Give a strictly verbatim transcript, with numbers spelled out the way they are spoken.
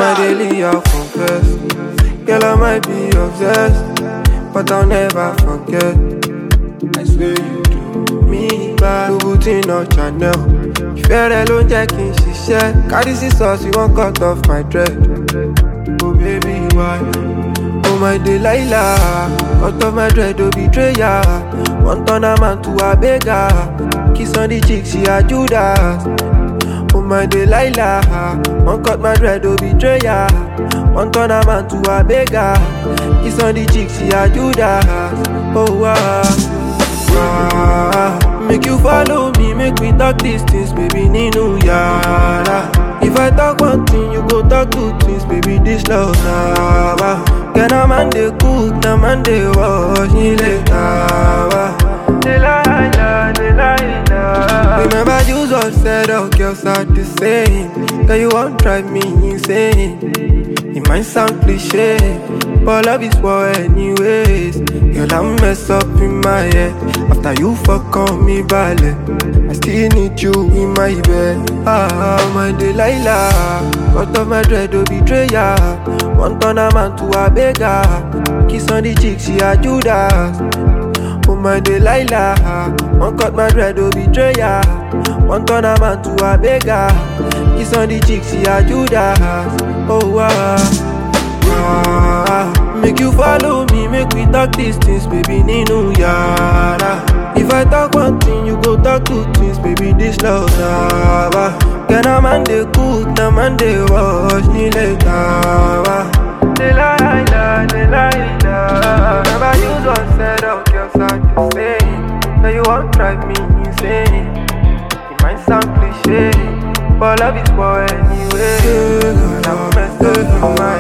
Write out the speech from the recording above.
my daily, I'll confess. Girl, I might be obsessed, but I'll never forget. I swear you do me bad. Louboutin or Chanel. Ìfẹ́ rẹ ló ń jẹ́ kí n ṣiṣẹ́. Carry scissors, you won't cut off my dread. Oh baby, why? Oh my Delilah, cut off my dread, oh betrayer. One turn a man to a beggar. Kiss on the cheek, she a Judas. Oh my Delilah, one cut my dread, oh betrayer. One turn a man to a beggar. Kiss on the cheek, she a Judas. Oh wow, wow. Make you follow me, make me talk these things, baby, Ninu Yara. If I talk one thing, you go talk two things, baby, this love now. Can a man they cook, na man they wash, ni later. Delilah, Delilah. Remember you just said all girls are the same. Girl, you won't drive me insane. It might sound cliche, but love is war anyways. Girl, I mess up in my head. After you fuck on me ballet, I still need you in my bed. Ah, my Delilah, cut off my dread, oh betrayer. One turn a man to a beggar. Kiss on the cheek, she a Judas. Oh my Delilah, one cut my dread, oh betrayer. One turn a man to a beggar. Kiss on the cheek, she a Judas. Oh wow, wow. Make you follow me, make we talk these things, baby, Ninu Yara. If I talk one thing, you go talk two things, baby, this love now. Can a man they cook, na man they wash, ni later. Delilah, Delilah. Remember you just said all girls are the same. So you won't drive me insane. It might sound cliche, but love is war anyway. I'm messed up in my